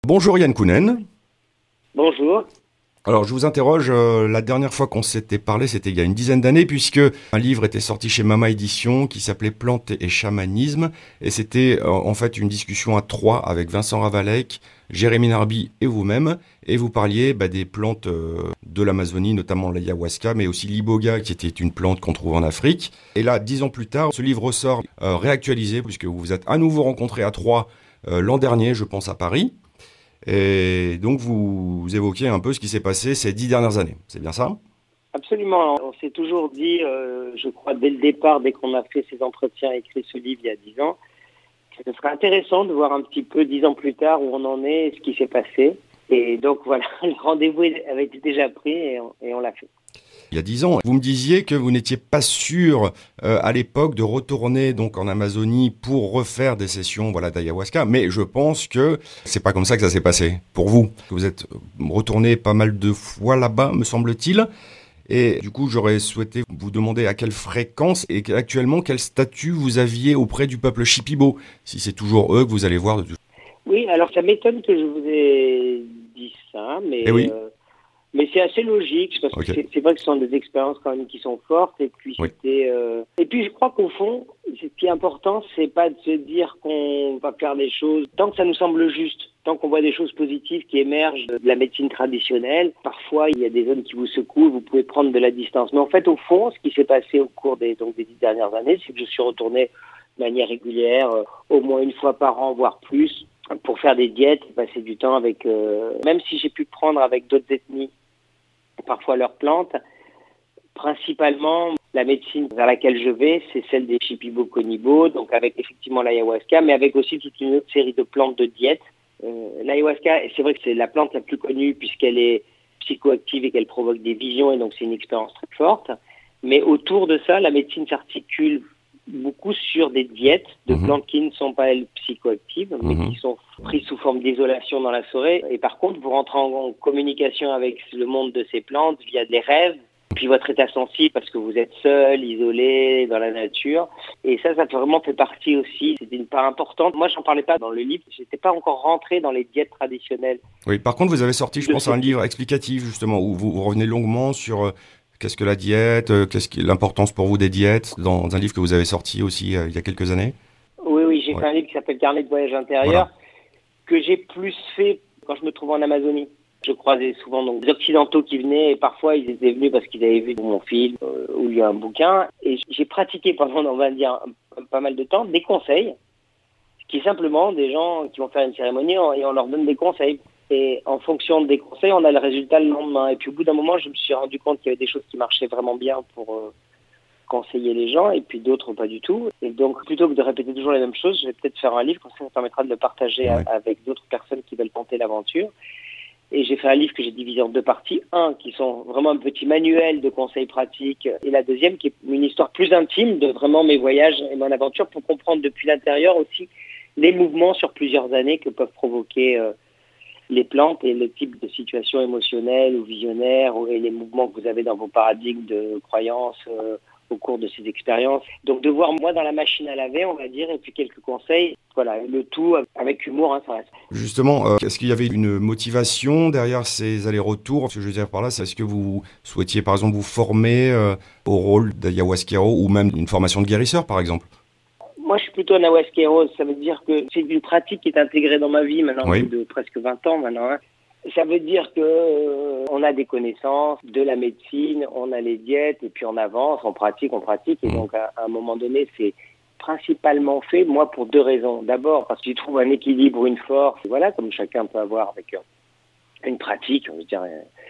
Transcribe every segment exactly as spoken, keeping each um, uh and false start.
Bonjour Yann Kounen. Bonjour. Alors je vous interroge, euh, la dernière fois qu'on s'était parlé, c'était il y a une dizaine d'années, puisque un livre était sorti chez Mama Édition qui s'appelait Plantes et chamanisme, et c'était euh, en fait une discussion à trois avec Vincent Ravalec, Jérémy Narby et vous-même, et vous parliez bah, des plantes euh, de l'Amazonie, notamment l'ayahuasca, mais aussi l'iboga, qui était une plante qu'on trouve en Afrique. Et là, dix ans plus tard, ce livre sort euh, réactualisé, puisque vous vous êtes à nouveau rencontrés à Troyes euh, l'an dernier, je pense à Paris. Et donc, vous, vous évoquiez un peu ce qui s'est passé ces dix dernières années. C'est bien ça? Absolument. On s'est toujours dit, euh, je crois, dès le départ, dès qu'on a fait ces entretiens et écrit ce livre il y a dix ans, que ce serait intéressant de voir un petit peu, dix ans plus tard, où on en est et ce qui s'est passé. Et donc, voilà, le rendez-vous avait été déjà pris et on, et on l'a fait. Il y a dix ans, vous me disiez que vous n'étiez pas sûr euh, à l'époque de retourner donc en Amazonie pour refaire des sessions voilà d'ayahuasca, mais je pense que c'est pas comme ça que ça s'est passé pour vous. Vous êtes retourné pas mal de fois là-bas, me semble-t-il. Et du coup, j'aurais souhaité vous demander à quelle fréquence et actuellement quel statut vous aviez auprès du peuple Shipibo, si c'est toujours eux que vous allez voir. De... Oui, alors ça m'étonne que je vous ai dit ça, mais... Eh oui. Euh... Mais c'est assez logique, parce Okay. que c'est, c'est vrai que ce sont des expériences quand même qui sont fortes, et puis Oui. c'était, euh... et puis je crois qu'au fond, ce qui est important, c'est pas de se dire qu'on va faire des choses tant que ça nous semble juste, tant qu'on voit des choses positives qui émergent de la médecine traditionnelle. Parfois, il y a des zones qui vous secouent, vous pouvez prendre de la distance. Mais en fait, au fond, ce qui s'est passé au cours des, donc, des dix dernières années, c'est que je suis retourné de manière régulière, euh, au moins une fois par an, voire plus, pour faire des diètes, passer du temps avec, euh... même si j'ai pu prendre avec d'autres ethnies, parfois leurs plantes. Principalement, la médecine vers laquelle je vais, c'est celle des Shipibo-Konibo, donc avec effectivement l'ayahuasca, mais avec aussi toute une autre série de plantes de diète. Euh, l'ayahuasca, c'est vrai que c'est la plante la plus connue puisqu'elle est psychoactive et qu'elle provoque des visions, et donc c'est une expérience très forte. Mais autour de ça, la médecine s'articule beaucoup sur des diètes de mmh. plantes qui ne sont pas, elles, psychoactives, mais mmh. qui sont prises sous forme d'isolation dans la forêt. Et par contre, vous rentrez en communication avec le monde de ces plantes via des rêves, puis votre état sensible parce que vous êtes seul, isolé, dans la nature. Et ça, ça vraiment fait partie aussi, c'est une part importante. Moi, j'en parlais pas dans le livre, j'étais pas encore rentré dans les diètes traditionnelles. Oui, par contre, vous avez sorti, je, je pense, un livre explicatif, justement, où vous, vous revenez longuement sur... Euh... Qu'est-ce que la diète? Qu'est-ce qui est l'importance pour vous des diètes dans un livre que vous avez sorti aussi euh, il y a quelques années? Oui, oui, j'ai ouais. fait un livre qui s'appelle Carnet de voyage intérieur, voilà. que j'ai plus fait quand je me trouvais en Amazonie. Je croisais souvent donc, des Occidentaux qui venaient, et parfois ils étaient venus parce qu'ils avaient vu mon film euh, ou lu un bouquin. Et j'ai pratiqué pendant, on va dire, pas mal de temps, des conseils, qui est simplement des gens qui vont faire une cérémonie et on leur donne des conseils. Et en fonction des conseils, on a le résultat le lendemain. Et puis au bout d'un moment, je me suis rendu compte qu'il y avait des choses qui marchaient vraiment bien pour euh, conseiller les gens, et puis d'autres pas du tout. Et donc, plutôt que de répéter toujours les mêmes choses, je vais peut-être faire un livre, comme ça, ça permettra de le partager ouais. avec d'autres personnes qui veulent tenter l'aventure. Et j'ai fait un livre que j'ai divisé en deux parties. Un, qui sont vraiment un petit manuel de conseils pratiques, et la deuxième, qui est une histoire plus intime de vraiment mes voyages et mon aventure, pour comprendre depuis l'intérieur aussi les mouvements sur plusieurs années que peuvent provoquer euh, les plantes et le type de situation émotionnelle ou visionnaire et les mouvements que vous avez dans vos paradigmes de croyances euh, au cours de ces expériences. Donc de voir moi dans la machine à laver, on va dire, et puis quelques conseils. Voilà, le tout avec humour, hein, ça reste. Justement, euh, est-ce qu'il y avait une motivation derrière ces allers-retours? Ce que je veux dire par là, c'est est-ce que vous souhaitiez par exemple vous former euh, au rôle d'ayahuasquero ou même une formation de guérisseur par exemple? Moi, je suis plutôt un ayahuasquero. Ça veut dire que c'est une pratique qui est intégrée dans ma vie maintenant, oui. de presque vingt ans maintenant. Hein. Ça veut dire que euh, on a des connaissances de la médecine, on a les diètes, et puis on avance, on pratique, on pratique. Et mmh. donc, à, à un moment donné, c'est principalement fait, moi, pour deux raisons. D'abord, parce que j'y trouve un équilibre, une force, voilà, comme chacun peut avoir avec une pratique, je veux dire,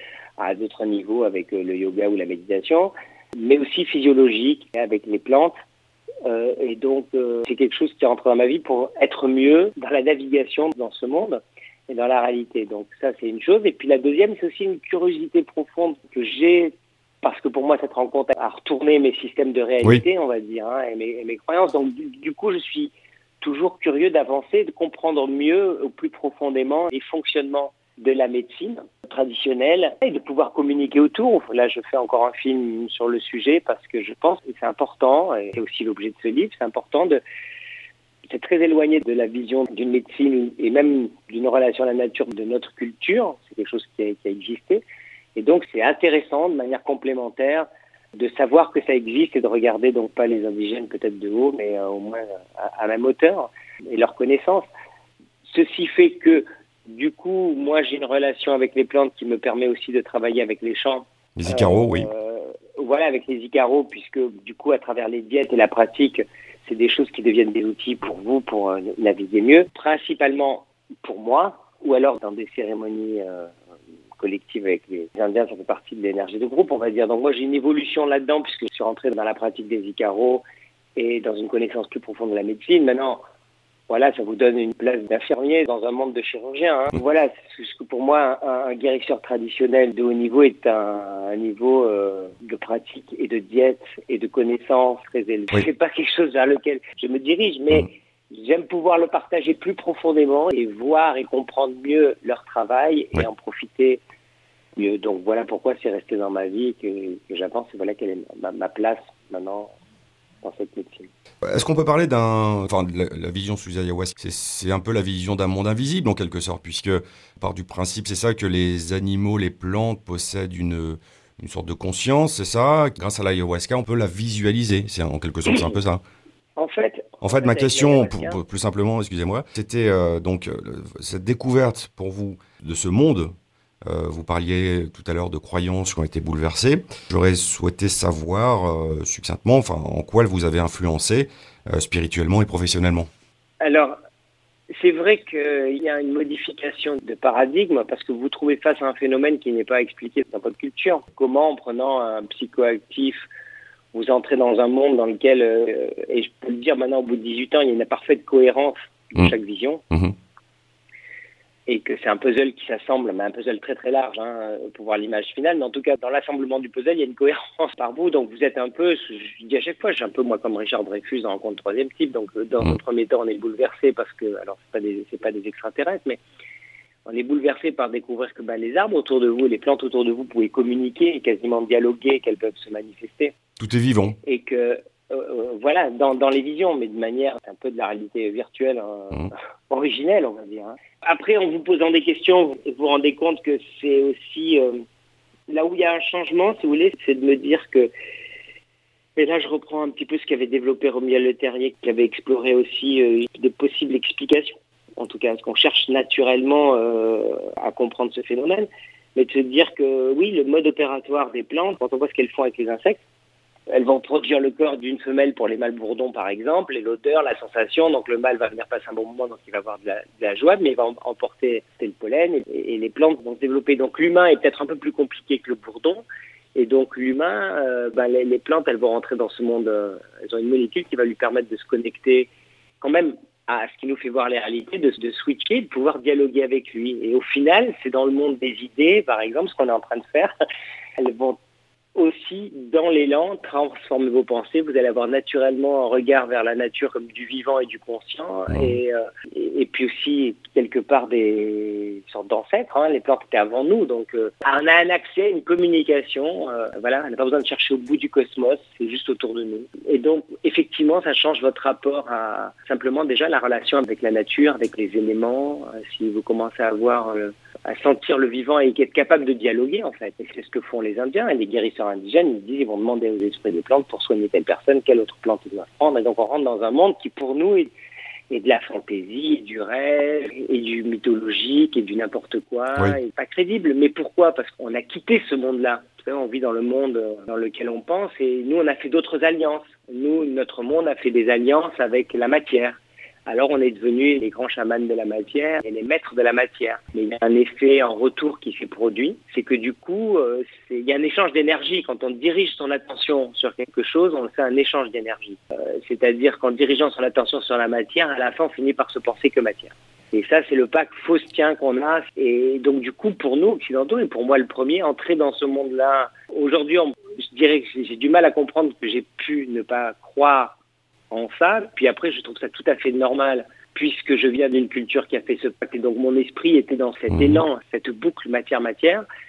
à d'autres niveaux, avec le yoga ou la méditation, mais aussi physiologique, avec les plantes. Euh, et donc, euh, c'est quelque chose qui rentre dans ma vie pour être mieux dans la navigation dans ce monde et dans la réalité. Donc ça, c'est une chose. Et puis la deuxième, c'est aussi une curiosité profonde que j'ai, parce que pour moi, cette rencontre a retourné mes systèmes de réalité, oui. on va dire, hein, et, mes, et mes croyances. Donc du, du coup, je suis toujours curieux d'avancer, de comprendre mieux, au plus profondément, les fonctionnements de la médecine traditionnelle et de pouvoir communiquer autour. Là, je fais encore un film sur le sujet parce que je pense que c'est important, et c'est aussi l'objet de ce livre, c'est important de c'est très éloigné de la vision d'une médecine et même d'une relation à la nature de notre culture. C'est quelque chose qui a, qui a existé. Et donc, c'est intéressant, de manière complémentaire, de savoir que ça existe et de regarder donc pas les indigènes peut-être de haut, mais euh, au moins à, à même hauteur et leur connaissance. Ceci fait que, du coup, moi, j'ai une relation avec les plantes qui me permet aussi de travailler avec les champs. Les Icaros, euh, oui. Euh, voilà, avec les Icaros, puisque du coup, à travers les diètes et la pratique, c'est des choses qui deviennent des outils pour vous, pour euh, naviguer mieux. Principalement pour moi, ou alors dans des cérémonies euh, collectives avec les Indiens, ça fait partie de l'énergie de groupe, on va dire. Donc moi, j'ai une évolution là-dedans, puisque je suis rentré dans la pratique des Icaros et dans une connaissance plus profonde de la médecine. Maintenant, voilà, ça vous donne une place d'infirmier dans un monde de chirurgiens. Hein. Voilà, c'est ce que pour moi, un, un guérisseur traditionnel de haut niveau est un, un niveau euh, de pratique et de diète et de connaissance très élevé. Oui. C'est pas quelque chose vers lequel je me dirige, mais mmh. j'aime pouvoir le partager plus profondément et voir et comprendre mieux leur travail et oui. en profiter mieux. Donc voilà pourquoi c'est resté dans ma vie que, que j'avance et voilà quelle est ma, ma place maintenant dans cette médecine. Est-ce qu'on peut parler d'un, enfin, de la, la vision sous ayahuasca, c'est, c'est un peu la vision d'un monde invisible en quelque sorte, puisque part du principe, c'est ça, que les animaux, les plantes possèdent une, une sorte de conscience, c'est ça. Grâce à l'ayahuasca, on peut la visualiser. C'est en quelque sorte, c'est un peu ça. En fait, en fait, ma question, pour, pour, plus simplement, excusez-moi, c'était euh, donc euh, cette découverte pour vous de ce monde. Euh, vous parliez tout à l'heure de croyances qui ont été bouleversées. J'aurais souhaité savoir euh, succinctement, enfin, en quoi vous avez influencé euh, spirituellement et professionnellement. Alors, c'est vrai qu'il y a une modification de paradigme parce que vous vous trouvez face à un phénomène qui n'est pas expliqué dans votre culture. Comment, en prenant un psychoactif, vous entrez dans un monde dans lequel, euh, et je peux le dire maintenant au bout de dix-huit ans, il y a une parfaite cohérence de mmh. chaque vision. Mmh. Et que c'est un puzzle qui s'assemble, mais un puzzle très très large hein, pour voir l'image finale. Mais en tout cas, dans l'assemblement du puzzle, il y a une cohérence par bout. Donc vous êtes un peu, je dis à chaque fois, je suis un peu moi comme Richard Dreyfus dans Rencontre troisième type. Donc dans mmh. le premier temps, on est bouleversé parce que, alors c'est pas des, c'est pas des extraterrestres, mais on est bouleversé par découvrir que bah, les arbres autour de vous, les plantes autour de vous, pouvaient communiquer et quasiment dialoguer, qu'elles peuvent se manifester. Tout est vivant. Et que Euh, voilà, dans, dans les visions, mais de manière un peu de la réalité virtuelle, euh, mmh. originelle, on va dire. Hein. Après, en vous posant des questions, vous vous rendez compte que c'est aussi euh, là où il y a un changement, si vous voulez, c'est de me dire que, et là je reprends un petit peu ce qu'avait développé Romuald Le Terrier, qui avait exploré aussi euh, de possibles explications, en tout cas, ce qu'on cherche naturellement euh, à comprendre ce phénomène, mais de se dire que oui, le mode opératoire des plantes, quand on voit ce qu'elles font avec les insectes, elles vont produire le corps d'une femelle pour les mâles bourdons, par exemple, et l'odeur, la sensation. Donc le mâle va venir passer un bon moment, donc il va avoir de la, de la joie, mais il va emporter le pollen et, et les plantes vont se développer. Donc l'humain est peut-être un peu plus compliqué que le bourdon. Et donc l'humain, euh, ben, les, les plantes, elles vont rentrer dans ce monde. Euh, elles ont une molécule qui va lui permettre de se connecter quand même à ce qui nous fait voir les réalités, de, de switcher, de pouvoir dialoguer avec lui. Et au final, c'est dans le monde des idées, par exemple, ce qu'on est en train de faire. Elles vont aussi, dans l'élan, transformer vos pensées. Vous allez avoir naturellement un regard vers la nature comme du vivant et du conscient. Mmh. Et, euh, et, et puis aussi, quelque part, des sortes d'ancêtres. Hein. Les plantes étaient avant nous. Donc, euh, on a un accès, une communication. Euh, voilà, on n'a pas besoin de chercher au bout du cosmos. C'est juste autour de nous. Et donc, effectivement, ça change votre rapport à simplement déjà la relation avec la nature, avec les éléments. Euh, si vous commencez à avoir... Euh, à sentir le vivant et être capable de dialoguer, en fait. Et c'est ce que font les Indiens et les guérisseurs indigènes. Ils disent, ils vont demander aux esprits des plantes pour soigner telle personne, quelle autre plante ils doivent prendre. Et donc, on rentre dans un monde qui, pour nous, est, est de la fantaisie, et du rêve, et du mythologique, et du n'importe quoi, oui. Et pas crédible. Mais pourquoi? Parce qu'on a quitté ce monde-là. On vit dans le monde dans lequel on pense, et nous, on a fait d'autres alliances. Nous, notre monde a fait des alliances avec la matière. Alors on est devenus les grands chamans de la matière et les maîtres de la matière. Mais il y a un effet en retour qui s'est produit, c'est que du coup, euh, c'est, il y a un échange d'énergie. Quand on dirige son attention sur quelque chose, on fait un échange d'énergie. Euh, c'est-à-dire qu'en dirigeant son attention sur la matière, à la fin, on finit par se penser que matière. Et ça, c'est le pacte faustien qu'on a. Et donc du coup, pour nous, occidentaux, et pour moi le premier, entrer dans ce monde-là, aujourd'hui, on, je dirais que j'ai, j'ai du mal à comprendre que j'ai pu ne pas croire en ça, puis après je trouve ça tout à fait normal puisque je viens d'une culture qui a fait ce pacte et donc mon esprit était dans cet mmh. élan, cette boucle matière-matière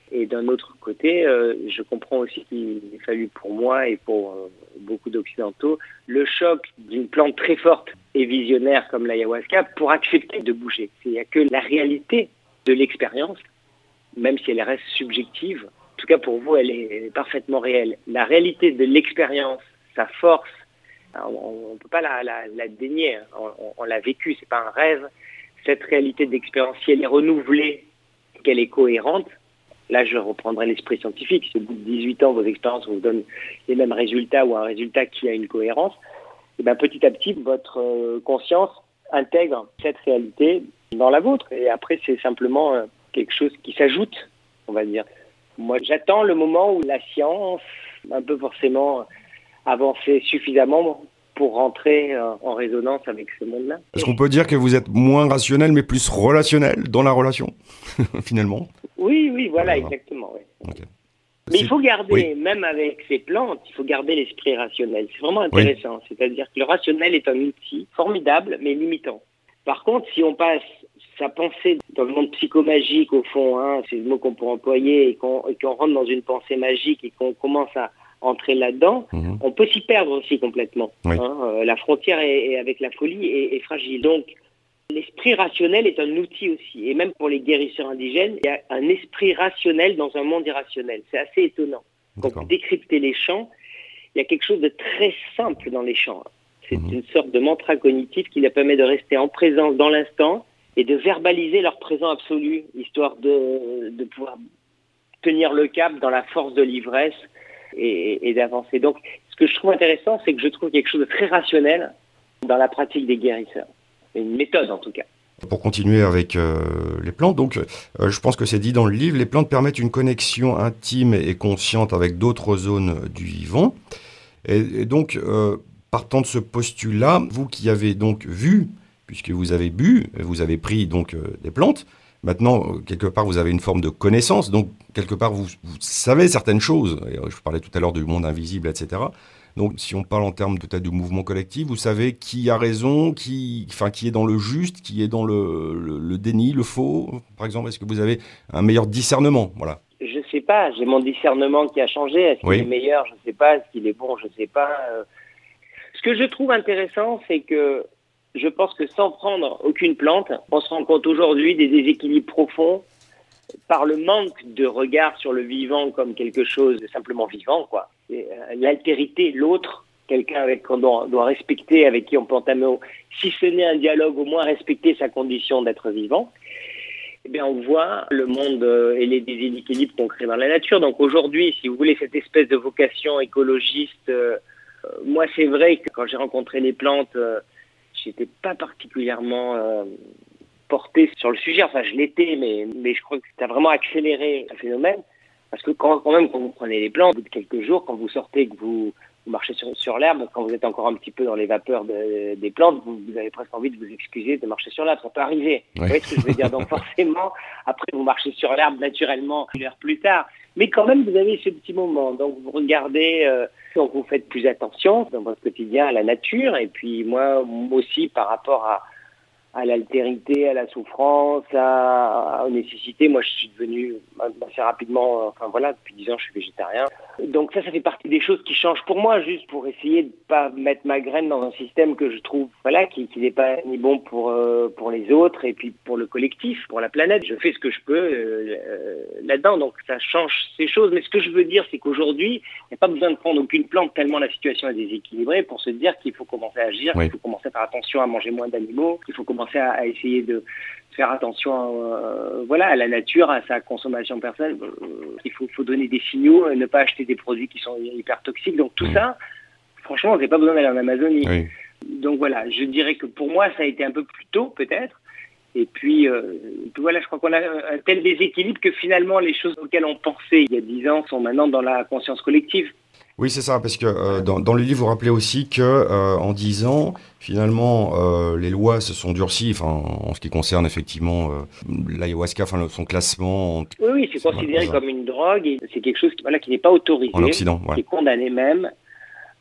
Et d'un autre côté, euh, je comprends aussi qu'il a fallu pour moi et pour euh, beaucoup d'Occidentaux le choc d'une plante très forte et visionnaire comme l'ayahuasca pour accepter de bouger. Il n'y a que la réalité de l'expérience, même si elle reste subjective. En tout cas, pour vous, elle est, elle est parfaitement réelle. La réalité de l'expérience, sa force, on ne peut pas la, la, la dénier. On, on, on l'a vécu, c'est pas un rêve. Cette réalité d'expérience, si elle est renouvelée, qu'elle est cohérente, là, je reprendrai l'esprit scientifique. Si au bout de dix-huit ans, vos expériences vous donnent les mêmes résultats ou un résultat qui a une cohérence, et ben petit à petit, votre euh, conscience intègre cette réalité dans la vôtre. Et après, c'est simplement euh, quelque chose qui s'ajoute, on va dire. Moi, j'attends le moment où la science, un peu forcément, avancer suffisamment pour rentrer euh, en résonance avec ce monde-là. Est-ce qu'on peut dire que vous êtes moins rationnel, mais plus relationnel dans la relation, finalement ? Oui, oui, voilà, voilà. Exactement. Oui. Okay. Mais c'est... il faut garder, oui. même avec ces plantes, il faut garder l'esprit rationnel. C'est vraiment intéressant. Oui. C'est-à-dire que le rationnel est un outil formidable, mais limitant. Par contre, si on passe sa pensée dans le monde psychomagique, au fond, hein, c'est le mot qu'on peut employer, et qu'on, et qu'on rentre dans une pensée magique et qu'on commence à entrer là-dedans, mmh. on peut s'y perdre aussi complètement. Oui. Hein, euh, la frontière est, est avec la folie est, est fragile. Donc, l'esprit rationnel est un outil aussi. Et même pour les guérisseurs indigènes, il y a un esprit rationnel dans un monde irrationnel. C'est assez étonnant. Quand vous décryptez les chants, il y a quelque chose de très simple dans les chants. C'est mmh. une sorte de mantra cognitif qui leur permet de rester en présence dans l'instant et de verbaliser leur présent absolu, histoire de, de pouvoir tenir le cap dans la force de l'ivresse et, et d'avancer. Donc, ce que je trouve intéressant, c'est que je trouve quelque chose de très rationnel dans la pratique des guérisseurs. Une méthode, en tout cas. Pour continuer avec euh, les plantes, donc, euh, je pense que c'est dit dans le livre, les plantes permettent une connexion intime et consciente avec d'autres zones du vivant. Et, et donc, euh, partant de ce postulat, vous qui avez donc vu, puisque vous avez bu, vous avez pris donc euh, des plantes, maintenant, quelque part, vous avez une forme de connaissance, donc quelque part, vous, vous savez certaines choses. Je parlais tout à l'heure du monde invisible, et cetera. Donc, si on parle en termes peut-être de mouvement collectif, vous savez qui a raison, qui, enfin, qui est dans le juste, qui est dans le, le, le déni, le faux, par exemple. Est-ce que vous avez un meilleur discernement ? Voilà. Je sais pas. J'ai mon discernement qui a changé. Est-ce qu'il oui. est meilleur ? Je sais pas. Est-ce qu'il est bon ? Je sais pas. Ce que je trouve intéressant, c'est que je pense que sans prendre aucune plante, on se rend compte aujourd'hui des déséquilibres profonds par le manque de regard sur le vivant comme quelque chose de simplement vivant, quoi. Et, euh, l'altérité, l'autre, quelqu'un avec qu'on doit, doit respecter, avec qui on peut entamer, si ce n'est un dialogue, au moins respecter sa condition d'être vivant. Eh bien, on voit le monde euh, et les déséquilibres qu'on crée dans la nature. Donc aujourd'hui, si vous voulez, cette espèce de vocation écologiste, euh, euh, moi, c'est vrai que quand j'ai rencontré les plantes, euh, j'étais pas particulièrement euh, porté sur le sujet. Enfin, je l'étais, mais, mais je crois que ça a vraiment accéléré le phénomène. Parce que quand, quand même, quand vous prenez les plantes, au bout de quelques jours, quand vous sortez, que vous, vous marchez sur, sur l'herbe, quand vous êtes encore un petit peu dans les vapeurs de, des plantes, vous, vous avez presque envie de vous excuser de marcher sur l'herbe. Ça peut arriver. Ouais. Vous voyez ce que je veux dire? Donc forcément, après, vous marchez sur l'herbe naturellement une heure plus tard. Mais quand même, vous avez ce petit moment. Donc vous regardez, euh, donc vous faites plus attention dans votre quotidien à la nature. Et puis moi, moi aussi, par rapport à à l'altérité, à la souffrance, à, aux nécessités. Moi, je suis devenu assez rapidement, enfin voilà, depuis dix ans, je suis végétarien. Donc ça, ça fait partie des choses qui changent pour moi, juste pour essayer de pas mettre ma graine dans un système que je trouve, voilà, qui, qui n'est pas ni bon pour euh, pour les autres et puis pour le collectif, pour la planète. Je fais ce que je peux euh, euh, là-dedans, donc ça change ces choses. Mais ce que je veux dire, c'est qu'aujourd'hui, il n'y a pas besoin de prendre aucune plante tellement la situation est déséquilibrée pour se dire qu'il faut commencer à agir, oui. qu'il faut commencer à faire attention à manger moins d'animaux, qu'il faut commencer à, à essayer de faire attention à, euh, voilà, à la nature, à sa consommation personnelle. Euh, il faut, faut donner des signaux, ne pas acheter des produits qui sont hyper toxiques. Donc tout mmh. ça, franchement, on n'a pas besoin d'aller en Amazonie. Oui. Donc voilà, je dirais que pour moi, ça a été un peu plus tôt peut-être. Et puis, euh, et puis voilà, je crois qu'on a un tel déséquilibre que finalement, les choses auxquelles on pensait il y a dix ans sont maintenant dans la conscience collective. Oui, c'est ça, parce que euh, dans, dans le livre, vous rappelez aussi que euh, en dix ans, finalement, euh, les lois se sont durcies, enfin, en ce qui concerne effectivement euh, l'ayahuasca, enfin, son classement. En... Oui, oui, c'est, c'est considéré comme une drogue, et c'est quelque chose qui, voilà, qui n'est pas autorisé, en Occident, ouais. qui est condamné même.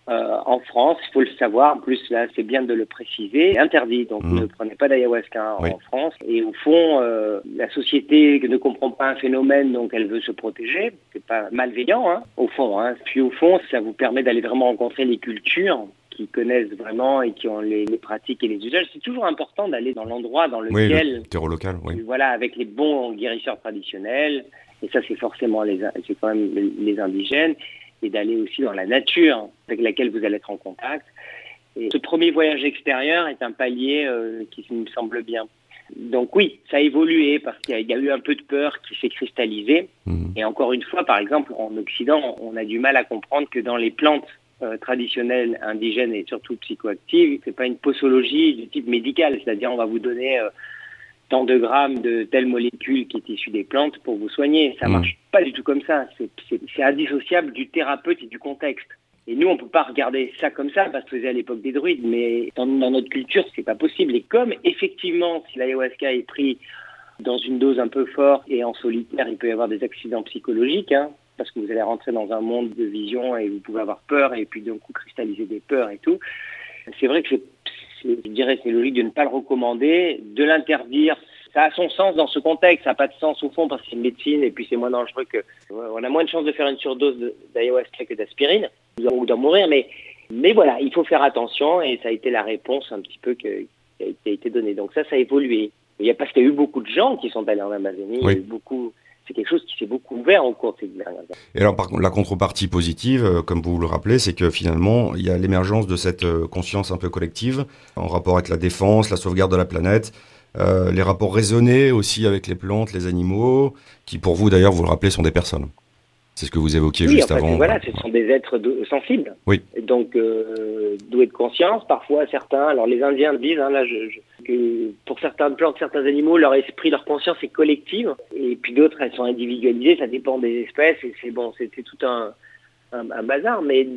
Euh, en France, il faut le savoir, en plus là c'est bien de le préciser, c'est interdit, donc mmh. ne prenez pas d'ayahuasca oui. en France. Et au fond, euh, la société ne comprend pas un phénomène, donc elle veut se protéger, c'est pas malveillant hein, au fond. Hein. Puis au fond, ça vous permet d'aller vraiment rencontrer les cultures qui connaissent vraiment et qui ont les, les pratiques et les usages. C'est toujours important d'aller dans l'endroit dans lequel... Oui, le terreau local, oui. Voilà, avec les bons guérisseurs traditionnels, et ça c'est forcément les, c'est quand même les indigènes, et d'aller aussi dans la nature avec laquelle vous allez être en contact. Et ce premier voyage extérieur est un palier euh, qui me semble bien. Donc oui, ça a évolué parce qu'il y a, il y a eu un peu de peur qui s'est cristallisée. Mmh. Et encore une fois, par exemple, en Occident, on a du mal à comprendre que dans les plantes euh, traditionnelles indigènes et surtout psychoactives, c'est pas une posologie du type médical, c'est-à-dire on va vous donner euh, tant de grammes de telle molécule qui est issue des plantes pour vous soigner. Ça mmh. marche pas du tout comme ça. C'est, c'est, c'est indissociable du thérapeute et du contexte. Et nous, on peut pas regarder ça comme ça, parce que c'était à l'époque des druides, mais dans, dans notre culture, c'est pas possible. Et comme, effectivement, si l'ayahuasca est pris dans une dose un peu forte et en solitaire, il peut y avoir des accidents psychologiques, hein, parce que vous allez rentrer dans un monde de vision et vous pouvez avoir peur et puis d'un coup cristalliser des peurs et tout. C'est vrai que c'est, c'est, je dirais c'est logique de ne pas le recommander, de l'interdire. Ça a son sens dans ce contexte, ça n'a pas de sens au fond parce que c'est une médecine et puis c'est moins dangereux que... On a moins de chances de faire une surdose d'ayahuasca que d'aspirine ou d'en mourir, mais, mais voilà, il faut faire attention et ça a été la réponse un petit peu que, qui, a, qui a été donnée. Donc ça, ça a évolué. Il y a, parce qu'il y a eu beaucoup de gens qui sont allés en Amazonie, oui. Il y a eu beaucoup... C'est quelque chose qui s'est beaucoup ouvert au cours de ces dernières années. Et alors, par contre, la contrepartie positive, euh, comme vous le rappelez, c'est que finalement, il y a l'émergence de cette euh, conscience un peu collective en rapport avec la défense, la sauvegarde de la planète, euh, les rapports raisonnés aussi avec les plantes, les animaux, qui pour vous, d'ailleurs, vous le rappelez, sont des personnes. C'est ce que vous évoquiez oui, juste en fait, avant. Voilà, ce sont des êtres de, sensibles. Oui. Et donc, euh, doués de conscience, parfois certains. Alors, les Indiens disent, hein, là, je, je, que pour certaines plantes, certains animaux, leur esprit, leur conscience est collective. Et puis d'autres, elles sont individualisées. Ça dépend des espèces. Et c'est bon, c'est, c'est tout un, un, un bazar. Mais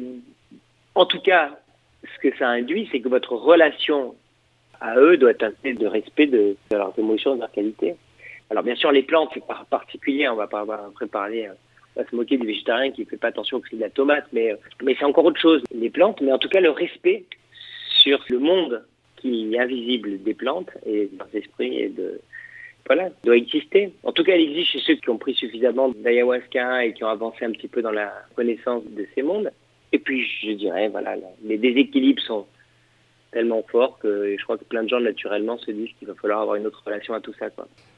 en tout cas, ce que ça induit, c'est que votre relation à eux doit être teintée de respect de, de leurs émotions, de leur qualité. Alors, bien sûr, les plantes, c'est par particulier. On va pas après parler. On va se moquer du végétarien qui ne fait pas attention au prix de la tomate, mais, mais c'est encore autre chose, les plantes, mais en tout cas le respect sur le monde qui est invisible des plantes et de leurs esprits et de... Voilà, doit exister. En tout cas, elle existe chez ceux qui ont pris suffisamment d'ayahuasca et qui ont avancé un petit peu dans la connaissance de ces mondes. Et puis, je dirais, voilà, les déséquilibres sont tellement forts que je crois que plein de gens, naturellement, se disent qu'il va falloir avoir une autre relation à tout ça, quoi.